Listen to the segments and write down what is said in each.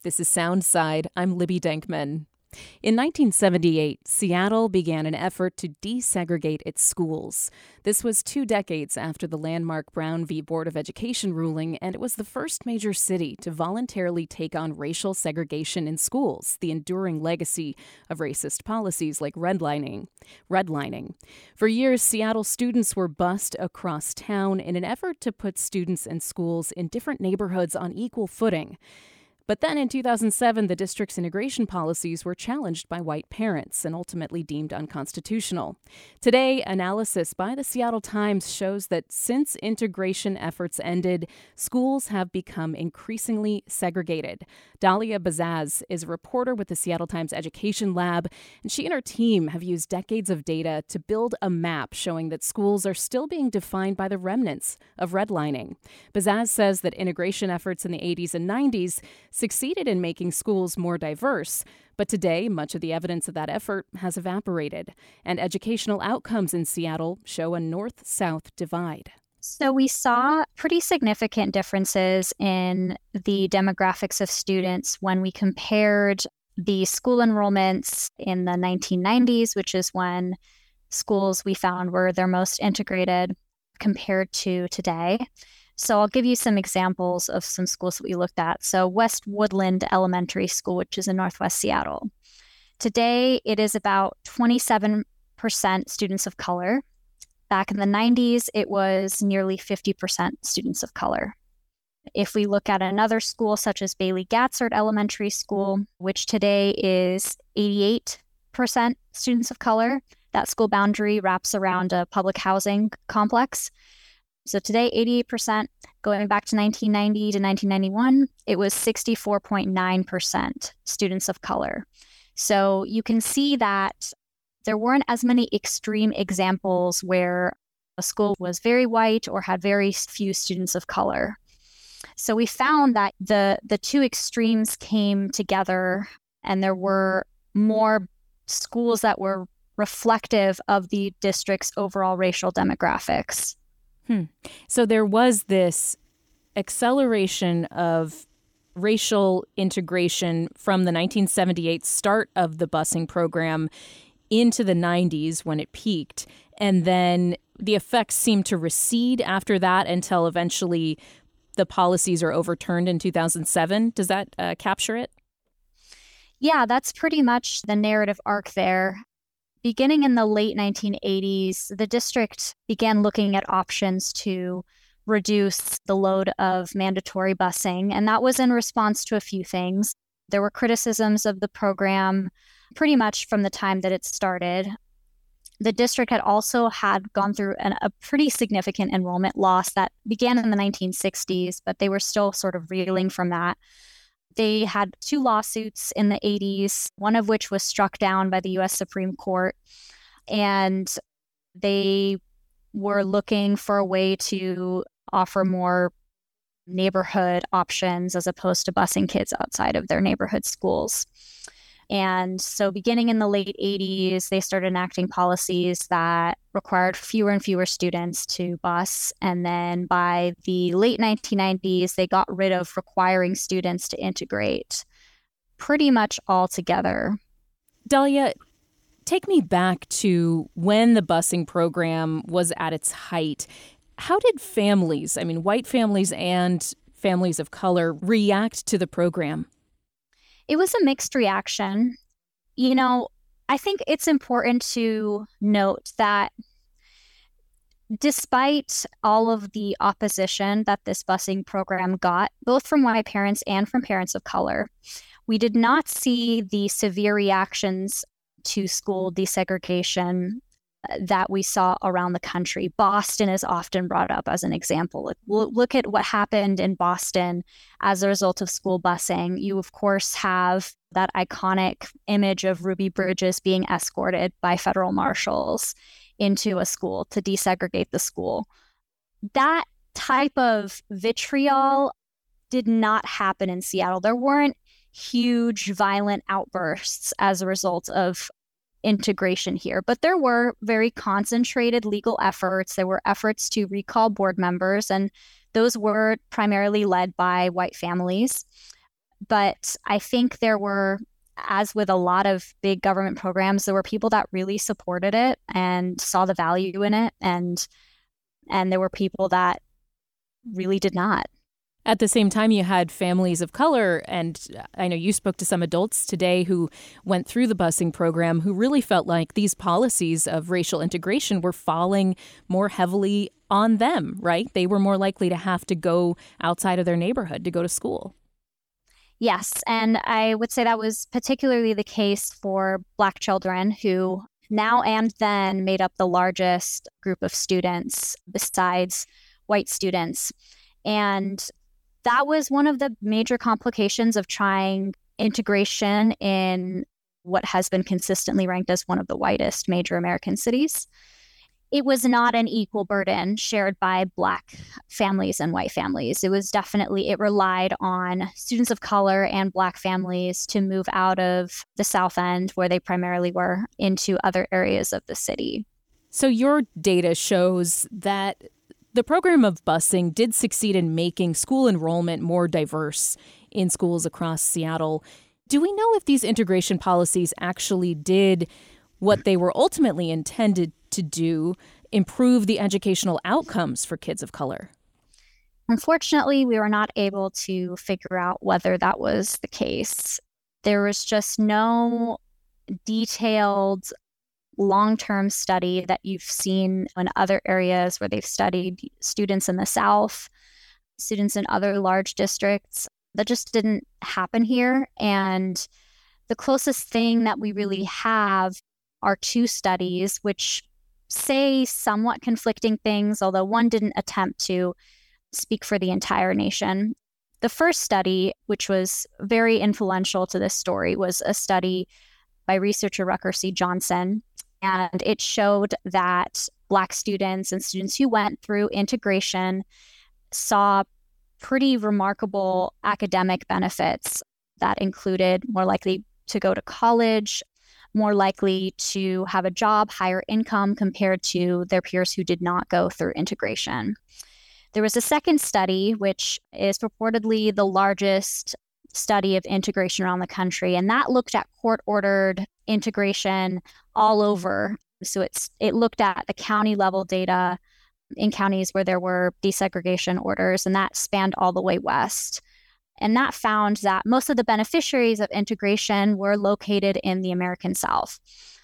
This is Soundside. I'm Libby Denkman. In 1978, Seattle began an effort to desegregate its schools. This was 2 decades after the landmark Brown v. Board of Education ruling, and it was the first major city to voluntarily take on racial segregation in schools, the enduring legacy of racist policies like redlining. For years, Seattle students were bused across town in an effort to put students and schools in different neighborhoods on equal footing. But then in 2007, the district's integration policies were challenged by white parents and ultimately deemed unconstitutional. Today, analysis by the Seattle Times shows that since integration efforts ended, schools have become increasingly segregated. Dalia Bazaz is a reporter with the Seattle Times Education Lab, and she and her team have used decades of data to build a map showing that schools are still being defined by the remnants of redlining. Bazaz says that integration efforts in the 80s and 90s succeeded in making schools more diverse, but today much of the evidence of that effort has evaporated, and educational outcomes in Seattle show a north-south divide. So we saw pretty significant differences in the demographics of students when we compared the school enrollments in the 1990s, which is when schools we found were their most integrated, compared to today. So I'll give you some examples of some schools that we looked at. So West Woodland Elementary School, which is in Northwest Seattle. Today, it is about 27% students of color. Back in the 90s, it was nearly 50% students of color. If we look at another school, such as Bailey Gatzert Elementary School, which today is 88% students of color, that school boundary wraps around a public housing complex. So today, 88%. Going back to 1990 to 1991, it was 64.9% students of color. So you can see that there weren't as many extreme examples where a school was very white or had very few students of color. So we found that the two extremes came together, and there were more schools that were reflective of the district's overall racial demographics. So there was this acceleration of racial integration from the 1978 start of the busing program into the 90s when it peaked. And then the effects seemed to recede after that until eventually the policies are overturned in 2007. Does that capture it? Yeah, that's pretty much the narrative arc there. Beginning in the late 1980s, the district began looking at options to reduce the load of mandatory busing, and that was in response to a few things. There were criticisms of the program pretty much from the time that it started. The district had gone through a pretty significant enrollment loss that began in the 1960s, but they were still sort of reeling from that. They had 2 lawsuits in the 80s, one of which was struck down by the U.S. Supreme Court, and they were looking for a way to offer more neighborhood options as opposed to busing kids outside of their neighborhood schools. And so beginning in the late 80s, they started enacting policies that required fewer and fewer students to bus. And then by the late 1990s, they got rid of requiring students to integrate pretty much altogether. Dalia, take me back to when the busing program was at its height. How did families, white families and families of color, react to the program? It was a mixed reaction. I think it's important to note that despite all of the opposition that this busing program got, both from white parents and from parents of color, we did not see the severe reactions to school desegregation that we saw around the country. Boston is often brought up as an example. Look at what happened in Boston as a result of school busing. You, of course, have that iconic image of Ruby Bridges being escorted by federal marshals into a school to desegregate the school. That type of vitriol did not happen in Seattle. There weren't huge violent outbursts as a result of integration here, but there were very concentrated legal efforts. There were efforts to recall board members, and those were primarily led by white families. But I think there were, as with a lot of big government programs, there were people that really supported it and saw the value in it, and there were people that really did not. At the same time, you had families of color, and I know you spoke to some adults today who went through the busing program who really felt like these policies of racial integration were falling more heavily on them, right? They were more likely to have to go outside of their neighborhood to go to school. Yes, and I would say that was particularly the case for Black children who now and then made up the largest group of students besides white students. And that was one of the major complications of trying integration in what has been consistently ranked as one of the whitest major American cities. It was not an equal burden shared by Black families and white families. It relied on students of color and Black families to move out of the South End, where they primarily were, into other areas of the city. So your data shows that the program of busing did succeed in making school enrollment more diverse in schools across Seattle. Do we know if these integration policies actually did what they were ultimately intended to do, improve the educational outcomes for kids of color? Unfortunately, we were not able to figure out whether that was the case. There was just no detailed long-term study that you've seen in other areas where they've studied students in the South, students in other large districts. That just didn't happen here. And the closest thing that we really have are two studies which say somewhat conflicting things, although one didn't attempt to speak for the entire nation. The first study, which was very influential to this story, was a study by researcher Rucker C. Johnson. And it showed that Black students and students who went through integration saw pretty remarkable academic benefits that included more likely to go to college, more likely to have a job, higher income compared to their peers who did not go through integration. There was a second study, which is purportedly the largest study of integration around the country, and that looked at court-ordered integration all over. So it looked at the county level data in counties where there were desegregation orders, and that spanned all the way west. And that found that most of the beneficiaries of integration were located in the American South.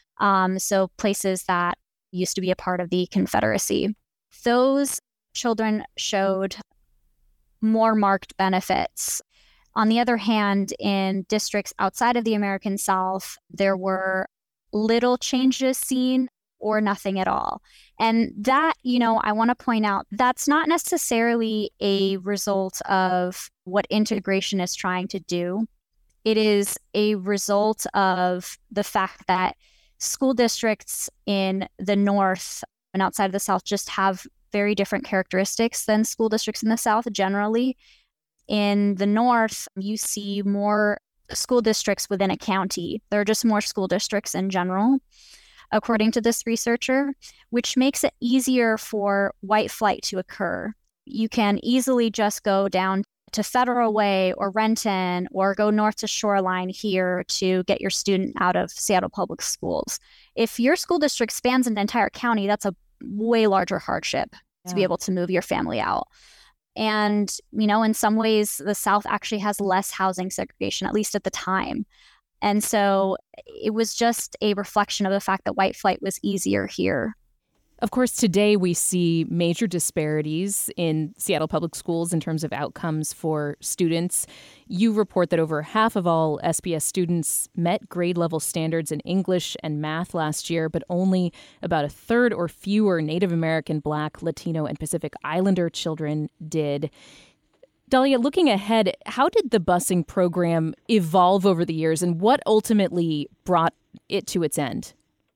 So places that used to be a part of the Confederacy. Those children showed more marked benefits. On the other hand, in districts outside of the American South, there were little changes seen or nothing at all. And that, I want to point out, that's not necessarily a result of what integration is trying to do. It is a result of the fact that school districts in the North and outside of the South just have very different characteristics than school districts in the South generally. In the North, you see more school districts within a county. There are just more school districts in general, according to this researcher, which makes it easier for white flight to occur. You can easily just go down to Federal Way or Renton or go north to Shoreline here to get your student out of Seattle Public Schools. If your school district spans an entire county, that's a way larger hardship to be able to move your family out. And, in some ways, the South actually has less housing segregation, at least at the time. And so it was just a reflection of the fact that white flight was easier here. Of course, today we see major disparities in Seattle Public Schools in terms of outcomes for students. You report that over half of all SPS students met grade level standards in English and math last year, but only about a third or fewer Native American, Black, Latino, and Pacific Islander children did. Dahlia, looking ahead, how did the busing program evolve over the years, and what ultimately brought it to its end?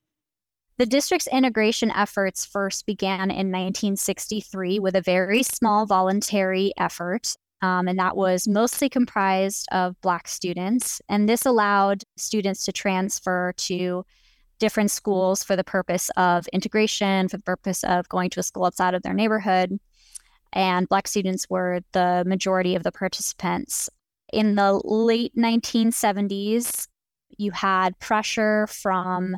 The district's integration efforts first began in 1963 with a very small voluntary effort, and that was mostly comprised of Black students. And this allowed students to transfer to different schools for the purpose of integration, for the purpose of going to a school outside of their neighborhood. And Black students were the majority of the participants. In the late 1970s, you had pressure from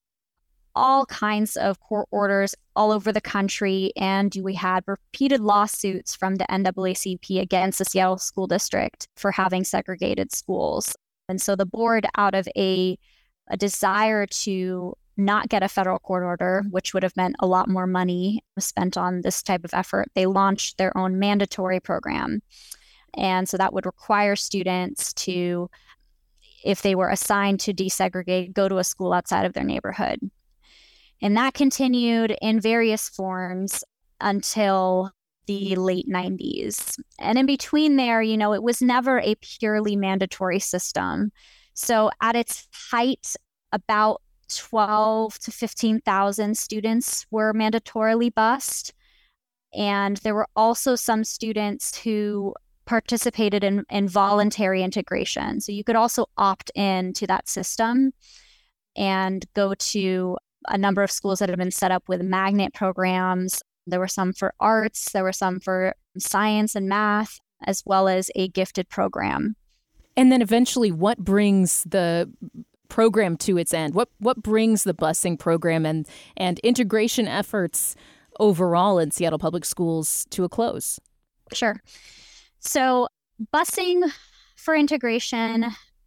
all kinds of court orders all over the country, and we had repeated lawsuits from the NAACP against the Seattle School District for having segregated schools. And so the board, out of a desire to not get a federal court order, which would have meant a lot more money spent on this type of effort, they launched their own mandatory program. And so that would require students to, if they were assigned to desegregate, go to a school outside of their neighborhood. And that continued in various forms until the late 90s. And in between there, it was never a purely mandatory system. So at its height, about 12 to 15,000 students were mandatorily bused. And there were also some students who participated in voluntary integration. So you could also opt in to that system and go to a number of schools that have been set up with magnet programs. There were some for arts, there were some for science and math, as well as a gifted program. And then eventually, what brings the program to its end? What brings the busing program and integration efforts overall in Seattle Public Schools to a close? Sure. So busing for integration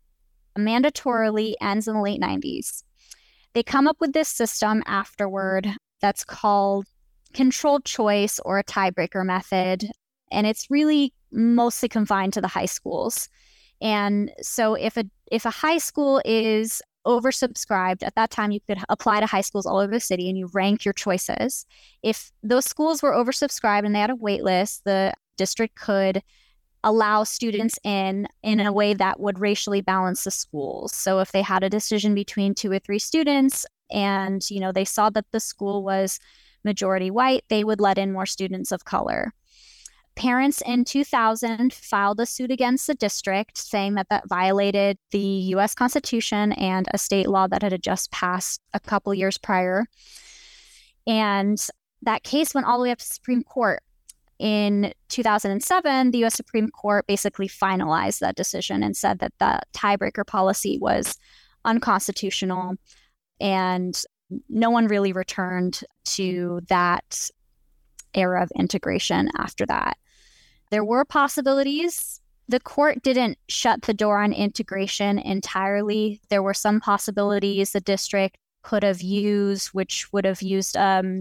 mandatorily ends in the late 90s. They come up with this system afterward that's called controlled choice or a tiebreaker method. And it's really mostly confined to the high schools. And so if a high school is oversubscribed, at that time you could apply to high schools all over the city and you rank your choices. If those schools were oversubscribed and they had a wait list, the district could allow students in a way that would racially balance the schools. So if they had a decision between 2 or 3 students and, they saw that the school was majority white, they would let in more students of color. Parents in 2000 filed a suit against the district saying that violated the U.S. Constitution and a state law that had just passed a couple years prior. And that case went all the way up to the Supreme Court. In 2007, the U.S. Supreme Court basically finalized that decision and said that the tiebreaker policy was unconstitutional, and no one really returned to that era of integration after that. There were possibilities. The court didn't shut the door on integration entirely. There were some possibilities the district could have used, which would have used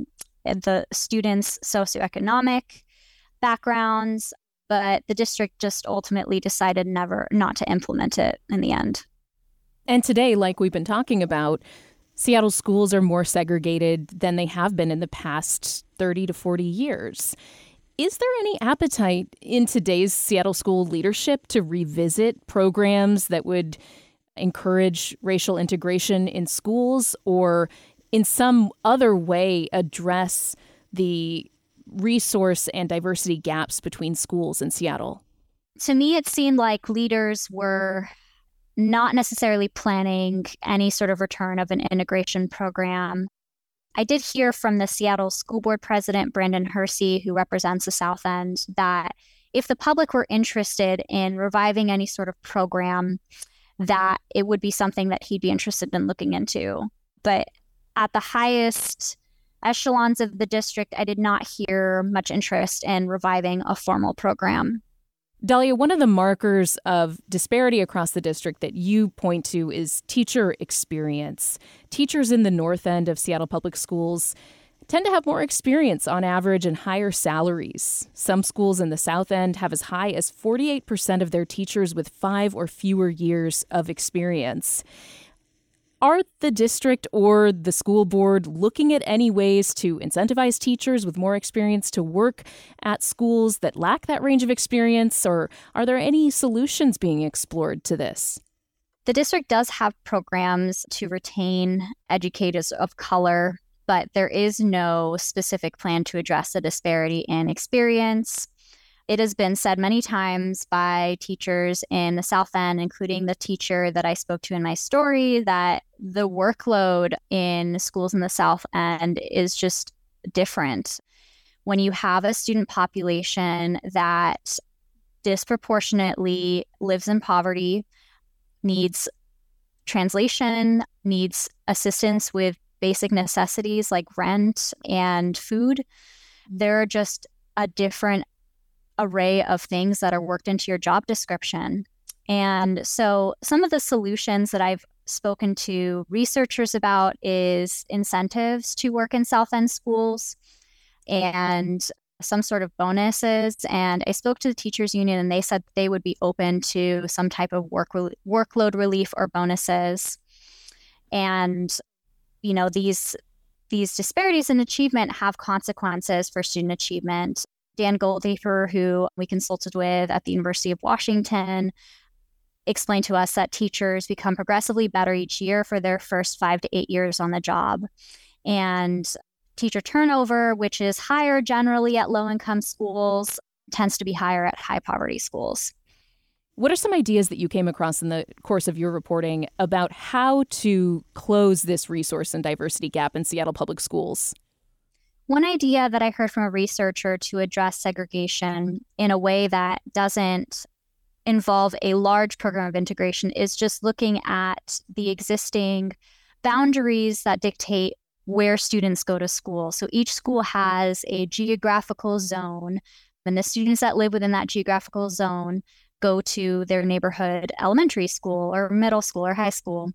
the students' socioeconomic backgrounds, but the district just ultimately decided not to implement it in the end. And today, like we've been talking about, Seattle schools are more segregated than they have been in the past 30 to 40 years. Is there any appetite in today's Seattle school leadership to revisit programs that would encourage racial integration in schools or in some other way address the resource and diversity gaps between schools in Seattle? To me, it seemed like leaders were not necessarily planning any sort of return of an integration program. I did hear from the Seattle School Board President, Brandon Hersey, who represents the South End, that if the public were interested in reviving any sort of program, that it would be something that he'd be interested in looking into. But at the highest echelons of the district, I did not hear much interest in reviving a formal program. Dahlia, one of the markers of disparity across the district that you point to is teacher experience. Teachers in the north end of Seattle Public Schools tend to have more experience on average and higher salaries. Some schools in the south end have as high as 48% of their teachers with 5 or fewer years of experience. Are the district or the school board looking at any ways to incentivize teachers with more experience to work at schools that lack that range of experience, or are there any solutions being explored to this? The district does have programs to retain educators of color, but there is no specific plan to address the disparity in experience. It has been said many times by teachers in the South End, including the teacher that I spoke to in my story, that the workload in schools in the South End is just different. When you have a student population that disproportionately lives in poverty, needs translation, needs assistance with basic necessities like rent and food. There are just a different array of things that are worked into your job description. And so some of the solutions that I've spoken to researchers about is incentives to work in South End schools and some sort of bonuses. And I spoke to the teachers union and they said they would be open to some type of workload relief or bonuses. And, you know, these disparities in achievement have consequences for student achievement. Dan Goldhafer, who we consulted with at the University of Washington, explained to us that teachers become progressively better each year for their first 5 to 8 years on the job. And teacher turnover, which is higher generally at low-income schools, tends to be higher at high-poverty schools. What are some ideas that you came across in the course of your reporting about how to close this resource and diversity gap in Seattle Public Schools? One idea that I heard from a researcher to address segregation in a way that doesn't involve a large program of integration is just looking at the existing boundaries that dictate where students go to school. So each school has a geographical zone, and the students that live within that geographical zone go to their neighborhood elementary school or middle school or high school.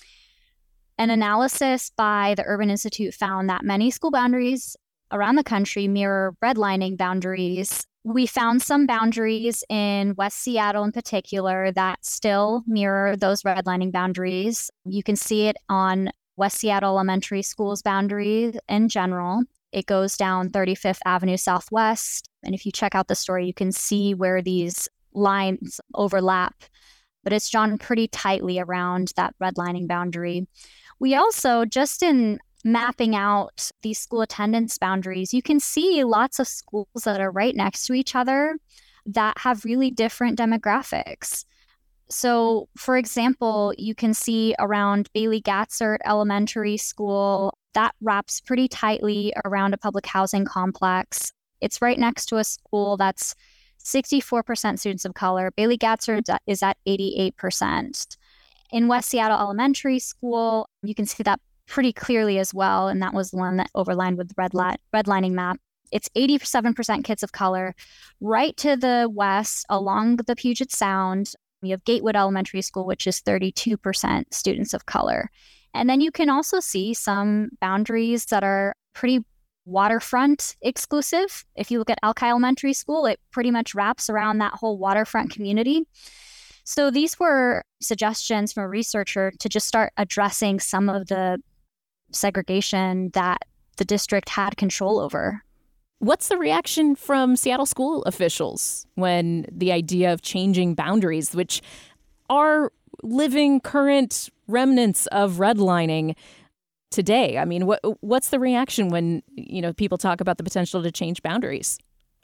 An analysis by the Urban Institute found that many school boundaries around the country mirror redlining boundaries. We found some boundaries in West Seattle in particular that still mirror those redlining boundaries. You can see it on West Seattle Elementary School's boundary in general. It goes down 35th Avenue Southwest. And if you check out the story, you can see where these lines overlap. But it's drawn pretty tightly around that redlining boundary. We also, just in mapping out these school attendance boundaries, you can see lots of schools that are right next to each other that have really different demographics. So, for example, you can see around Bailey Gatzert Elementary School, that wraps pretty tightly around a public housing complex. It's right next to a school that's 64% students of color. Bailey Gatzert is at 88%. In West Seattle Elementary School, you can see that pretty clearly as well, and that was the one that overlined with the redlining map. It's 87% kids of color. Right to the west, along the Puget Sound, you have Gatewood Elementary School, which is 32% students of color. And then you can also see some boundaries that are pretty waterfront exclusive. If you look at Alki Elementary School, it pretty much wraps around that whole waterfront community. So these were suggestions from a researcher to just start addressing some of the segregation that the district had control over. What's the reaction from Seattle school officials when the idea of changing boundaries, which are living current remnants of redlining today? I mean, what's the reaction when, people talk about the potential to change boundaries?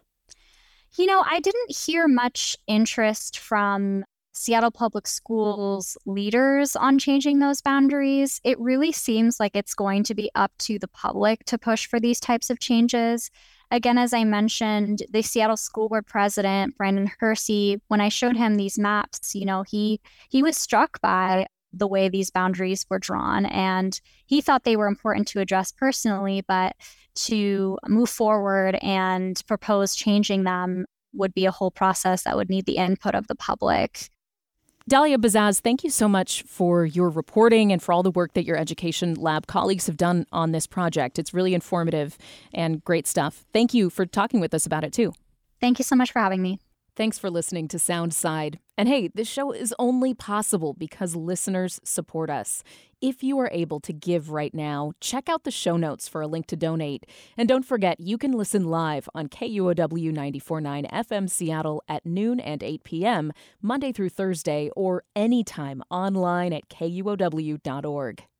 I didn't hear much interest from Seattle Public Schools leaders on changing those boundaries. It really seems like it's going to be up to the public to push for these types of changes. Again, as I mentioned, the Seattle School Board president, Brandon Hersey, when I showed him these maps, he was struck by the way these boundaries were drawn, and he thought they were important to address personally, but to move forward and propose changing them would be a whole process that would need the input of the public. Dalia Bazaz, thank you so much for your reporting and for all the work that your education lab colleagues have done on this project. It's really informative and great stuff. Thank you for talking with us about it, too. Thank you so much for having me. Thanks for listening to Soundside. And hey, this show is only possible because listeners support us. If you are able to give right now, check out the show notes for a link to donate. And don't forget, you can listen live on KUOW 94.9 FM Seattle at noon and 8 p.m., Monday through Thursday, or anytime online at KUOW.org.